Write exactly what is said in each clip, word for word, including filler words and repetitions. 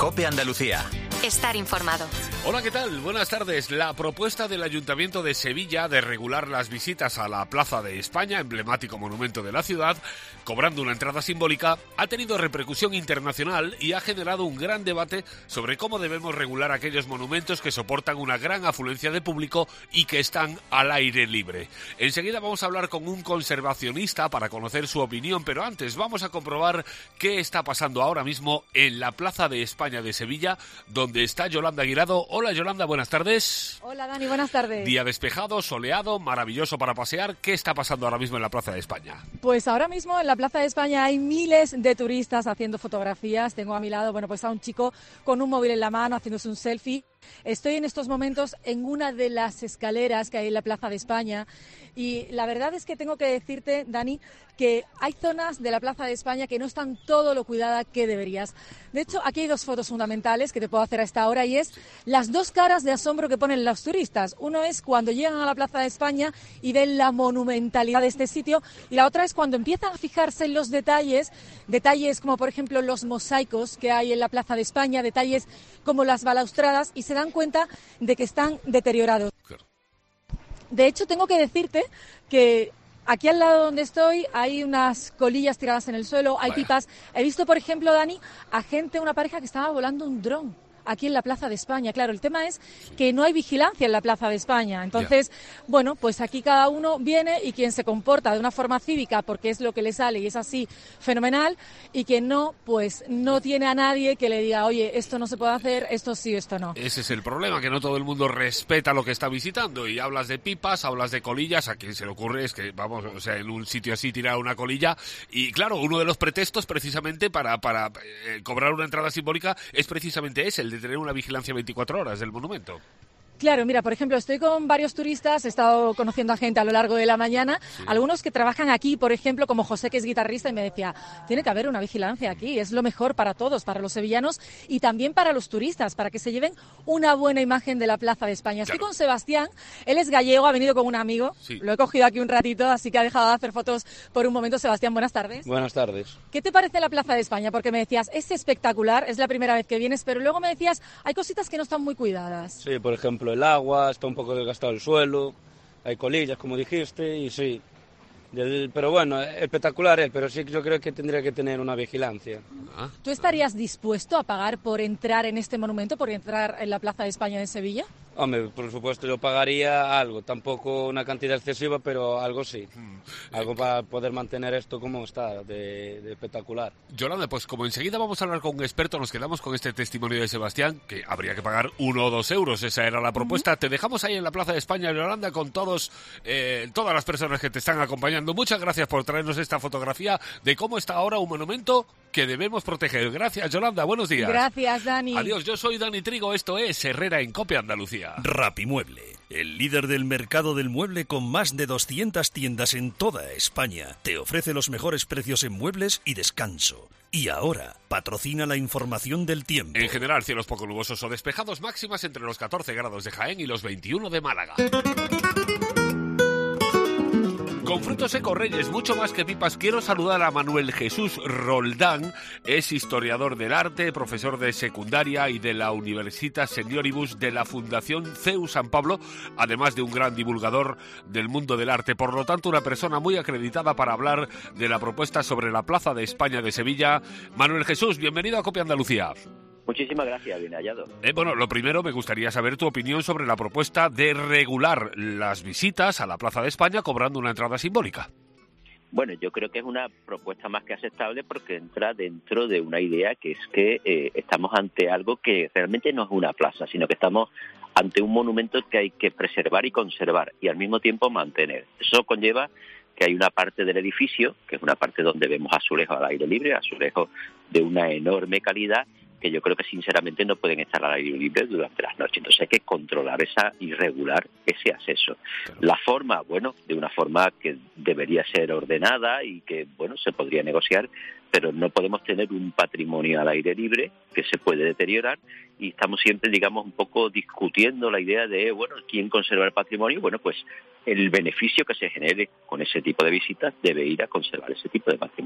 COPE Andalucía. Estar informado. Hola, ¿qué tal? Buenas tardes. La propuesta del Ayuntamiento de Sevilla de regular las visitas a la Plaza de España, emblemático monumento de la ciudad, cobrando una entrada simbólica, ha tenido repercusión internacional y ha generado un gran debate sobre cómo debemos regular aquellos monumentos que soportan una gran afluencia de público y que están al aire libre. Enseguida vamos a hablar con un conservacionista para conocer su opinión, pero antes vamos a comprobar qué está pasando ahora mismo en la Plaza de España de Sevilla, donde está Yolanda Guirado. Hola, Yolanda, buenas tardes. Hola, Dani, buenas tardes. Día despejado, soleado, maravilloso para pasear. ¿Qué está pasando ahora mismo en la Plaza de España? Pues ahora mismo en la Plaza de España hay miles de turistas haciendo fotografías. Tengo a mi lado, bueno, pues a un chico con un móvil en la mano haciéndose un selfie. Estoy en estos momentos en una de las escaleras que hay en la Plaza de España y la verdad es que tengo que decirte, Dani, que hay zonas de la Plaza de España que no están todo lo cuidada que deberías. De hecho, aquí hay dos fotos fundamentales que te puedo hacer a esta hora y es las dos caras de asombro que ponen los turistas. Uno es cuando llegan a la Plaza de España y ven la monumentalidad de este sitio y la otra es cuando empiezan a fijarse en los detalles, detalles como por ejemplo los mosaicos que hay en la Plaza de España, detalles como las balaustradas y se dan cuenta de que están deteriorados. De hecho, tengo que decirte que aquí al lado donde estoy hay unas colillas tiradas en el suelo, hay pipas. He visto, por ejemplo, Dani, a gente, una pareja que estaba volando un dron aquí en la Plaza de España. Claro, el tema es que no hay vigilancia en la Plaza de España. Entonces, yeah. bueno, pues aquí cada uno viene y quien se comporta de una forma cívica porque es lo que le sale y es así fenomenal, y quien no, pues no tiene a nadie que le diga, oye, esto no se puede hacer, esto sí, esto no. Ese es el problema, que no todo el mundo respeta lo que está visitando y hablas de pipas, hablas de colillas, a quien se le ocurre es que, vamos, o sea, en un sitio así tirar una colilla y, claro, uno de los pretextos precisamente para, para eh, cobrar una entrada simbólica es precisamente ese, el de tener una vigilancia veinticuatro horas del monumento. Claro, mira, por ejemplo, estoy con varios turistas, he estado conociendo a gente a lo largo de la mañana, sí. Algunos que trabajan aquí, por ejemplo, como José, que es guitarrista, y me decía, tiene que haber una vigilancia aquí, es lo mejor para todos, para los sevillanos y también para los turistas, para que se lleven una buena imagen de la Plaza de España. Estoy claro. con Sebastián, él es gallego, ha venido con un amigo, sí. Lo he cogido aquí un ratito, así que ha dejado de hacer fotos por un momento. Sebastián, buenas tardes. Buenas tardes. ¿Qué te parece la Plaza de España? Porque me decías, es espectacular, es la primera vez que vienes, pero luego me decías, hay cositas que no están muy cuidadas. Sí, por ejemplo, el agua, está un poco desgastado el suelo, hay colillas, como dijiste, y sí. Del, pero bueno, espectacular es, pero sí que yo creo que tendría que tener una vigilancia. ¿Tú estarías dispuesto a pagar por entrar en este monumento, por entrar en la Plaza de España de Sevilla? Hombre, por supuesto, yo pagaría algo, tampoco una cantidad excesiva, pero algo sí. Algo para poder mantener esto como está, de, de espectacular. Yolanda, pues como enseguida vamos a hablar con un experto, nos quedamos con este testimonio de Sebastián, que habría que pagar uno o dos euros, esa era la propuesta. Uh-huh. Te dejamos ahí en la Plaza de España, Yolanda, con todos, eh, todas las personas que te están acompañando. Muchas gracias por traernos esta fotografía de cómo está ahora un monumento que debemos proteger. Gracias, Yolanda, buenos días. Gracias, Dani. Adiós, yo soy Dani Trigo, esto es Herrera en COPE Andalucía. Rapimueble, el líder del mercado del mueble con más de doscientas tiendas en toda España, te ofrece los mejores precios en muebles y descanso. Y ahora, patrocina la información del tiempo. En general, cielos poco nubosos o despejados, máximas entre los catorce grados de Jaén y los veintiuno de Málaga. Con frutos secos Reyes, mucho más que pipas, quiero saludar a Manuel Jesús Roldán. Es historiador del arte, profesor de secundaria y de la Universitas Senioribus de la Fundación C E U San Pablo, además de un gran divulgador del mundo del arte. Por lo tanto, una persona muy acreditada para hablar de la propuesta sobre la Plaza de España de Sevilla. Manuel Jesús, bienvenido a COPE Andalucía. Muchísimas gracias, bien hallado. Eh, bueno, lo primero, me gustaría saber tu opinión sobre la propuesta de regular las visitas a la Plaza de España cobrando una entrada simbólica. Bueno, yo creo que es una propuesta más que aceptable porque entra dentro de una idea que es que eh, estamos ante algo que realmente no es una plaza, sino que estamos ante un monumento que hay que preservar y conservar y al mismo tiempo mantener. Eso conlleva que hay una parte del edificio, que es una parte donde vemos azulejos al aire libre, azulejos de una enorme calidad, que yo creo que sinceramente no pueden estar al aire libre durante las noches. Entonces hay que controlar esa y regular ese acceso. Claro. La forma, bueno, de una forma que debería ser ordenada y que, bueno, se podría negociar, pero no podemos tener un patrimonio al aire libre que se puede deteriorar y estamos siempre, digamos, un poco discutiendo la idea de, bueno, ¿quién conserva el patrimonio? Bueno, pues el beneficio que se genere con ese tipo de visitas debe ir a conservar ese tipo de patrimonio.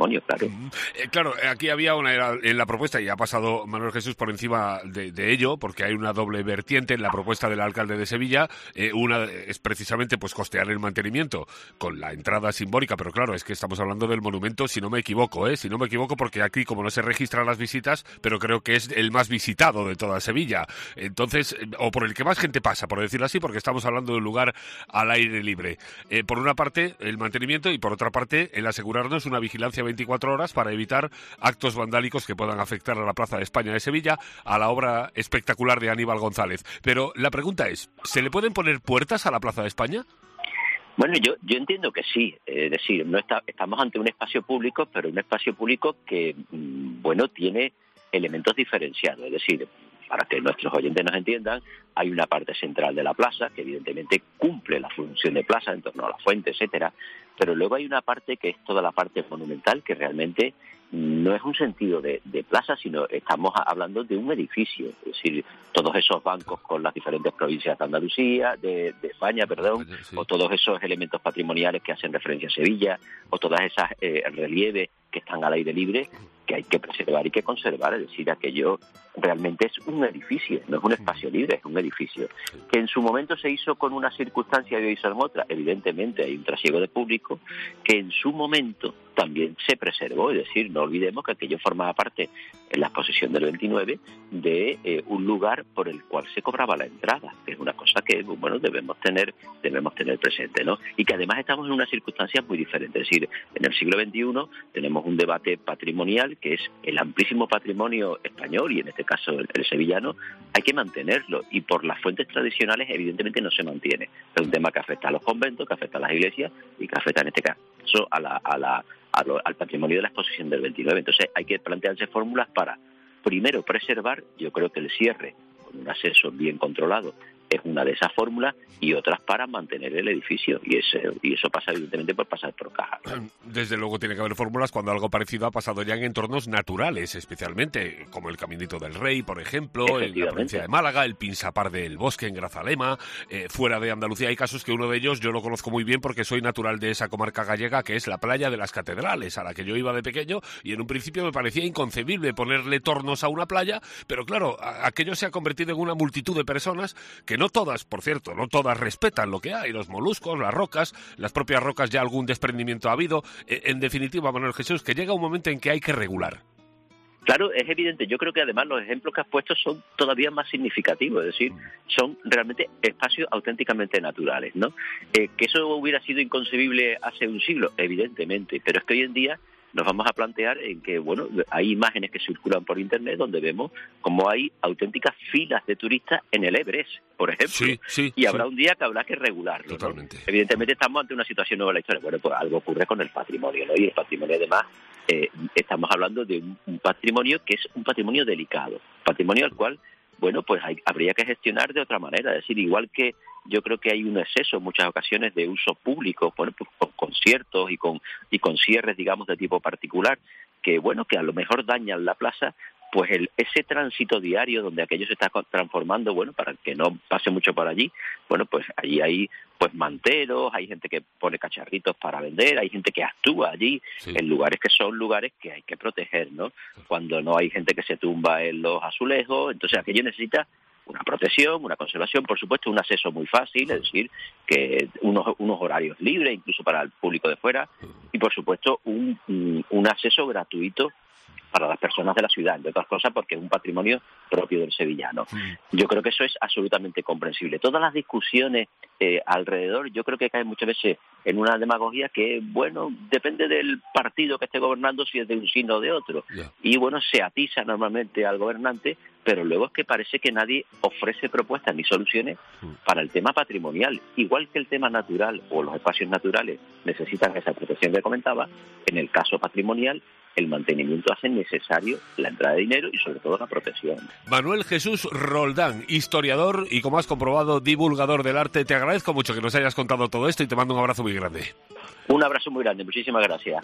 patrimonio, claro. Eh, claro, aquí había una en la propuesta, y ha pasado Manuel Jesús por encima de, de ello, porque hay una doble vertiente en la propuesta del alcalde de Sevilla. Eh, una es precisamente pues costear el mantenimiento con la entrada simbólica, pero claro, es que estamos hablando del monumento, si no me equivoco, ¿eh? Si no me equivoco, porque aquí, como no se registran las visitas, pero creo que es el más visitado de toda Sevilla. Entonces, o por el que más gente pasa, por decirlo así, porque estamos hablando de un lugar al aire libre. Eh, por una parte, el mantenimiento, y por otra parte, el asegurarnos una vigilancia veinticuatro horas para evitar actos vandálicos que puedan afectar a la Plaza de España de Sevilla, a la obra espectacular de Aníbal González. Pero la pregunta es, ¿se le pueden poner puertas a la Plaza de España? Bueno, yo yo entiendo que sí, es decir, no está, estamos ante un espacio público, pero un espacio público que, bueno, tiene elementos diferenciados, es decir, para que nuestros oyentes nos entiendan, hay una parte central de la plaza que evidentemente cumple la función de plaza en torno a la fuente, etcétera, pero luego hay una parte que es toda la parte monumental, que realmente no es un sentido de, de plaza, sino estamos hablando de un edificio, es decir, todos esos bancos con las diferentes provincias de Andalucía, de, de España, perdón, sí. O todos esos elementos patrimoniales que hacen referencia a Sevilla, o todas esas eh, relieves que están al aire libre, que hay que preservar y que conservar, es decir, aquello realmente es un edificio, no es un espacio libre, es un edificio. Que en su momento se hizo con una circunstancia y hoy son otra, evidentemente hay un trasiego de público, que en su momento también se preservó, es decir, no olvidemos que aquello formaba parte en la exposición del veintinueve de eh, un lugar por el cual se cobraba la entrada, que es una cosa que, bueno, debemos tener debemos tener presente, ¿no? Y que además estamos en una circunstancia muy diferente, es decir, en el siglo veintiuno tenemos un debate patrimonial que es el amplísimo patrimonio español y en este caso el, el sevillano, hay que mantenerlo y por las fuentes tradicionales evidentemente no se mantiene. Es un tema que afecta a los conventos, que afecta a las iglesias y que afecta en este caso a la, a la, a lo, al patrimonio de la exposición del veintinueve. Entonces hay que plantearse fórmulas para, primero, preservar, yo creo que el cierre con un acceso bien controlado es una de esas fórmulas y otras para mantener el edificio y, ese, y eso pasa evidentemente por pasar por caja. Desde luego tiene que haber fórmulas cuando algo parecido ha pasado ya en entornos naturales, especialmente como el Caminito del Rey, por ejemplo, en la provincia de Málaga, el Pinsapar del Bosque en Grazalema, eh, fuera de Andalucía hay casos que uno de ellos yo lo conozco muy bien porque soy natural de esa comarca gallega que es la playa de las Catedrales, a la que yo iba de pequeño y en un principio me parecía inconcebible ponerle tornos a una playa, pero claro, a, aquello se ha convertido en una multitud de personas que no todas, por cierto, no todas respetan lo que hay, los moluscos, las rocas, las propias rocas ya algún desprendimiento ha habido. En definitiva, Manuel Jesús, que llega un momento en que hay que regular. Claro, es evidente. Yo creo que además los ejemplos que has puesto son todavía más significativos, es decir, son realmente espacios auténticamente naturales, ¿no? Eh, que eso hubiera sido inconcebible hace un siglo, evidentemente, pero es que hoy en día nos vamos a plantear en que, bueno, hay imágenes que circulan por internet donde vemos como hay auténticas filas de turistas en el Everest, por ejemplo, sí, sí, y habrá sí. un día que habrá que regularlo, Totalmente. ¿no? Evidentemente estamos ante una situación nueva en la historia. Bueno, pues algo ocurre con el patrimonio, ¿no? Y el patrimonio además, eh, estamos hablando de un, un patrimonio que es un patrimonio delicado, patrimonio al cual, bueno, pues hay, habría que gestionar de otra manera, es decir, igual que yo creo que hay un exceso en muchas ocasiones de uso público, bueno, pues con conciertos y con y con cierres, digamos, de tipo particular, que bueno, que a lo mejor dañan la plaza, pues el, ese tránsito diario donde aquello se está transformando, bueno, para que no pase mucho por allí, bueno, pues allí hay pues manteros, hay gente que pone cacharritos para vender, hay gente que actúa allí, sí, en lugares que son lugares que hay que proteger, ¿no? Cuando no hay gente que se tumba en los azulejos, entonces aquello necesita una protección, una conservación, por supuesto, un acceso muy fácil, es decir, que unos, unos horarios libres, incluso para el público de fuera, y por supuesto un, un acceso gratuito para las personas de la ciudad, entre otras cosas porque es un patrimonio propio del sevillano. Yo creo que eso es absolutamente comprensible. Todas las discusiones eh, alrededor, yo creo que caen muchas veces en una demagogia que, bueno, depende del partido que esté gobernando, si es de un signo o de otro. Yeah. Y, bueno, se atiza normalmente al gobernante, pero luego es que parece que nadie ofrece propuestas ni soluciones para el tema patrimonial. Igual que el tema natural o los espacios naturales necesitan esa protección que comentaba, en el caso patrimonial el mantenimiento hace necesario la entrada de dinero y sobre todo la protección. Manuel Jesús Roldán, historiador y, como has comprobado, divulgador del arte. Te agradezco mucho que nos hayas contado todo esto y te mando un abrazo muy grande. Un abrazo muy grande, muchísimas gracias.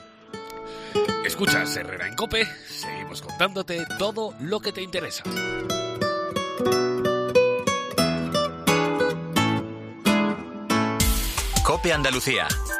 Escuchas Herrera en COPE, seguimos contándote todo lo que te interesa. COPE Andalucía.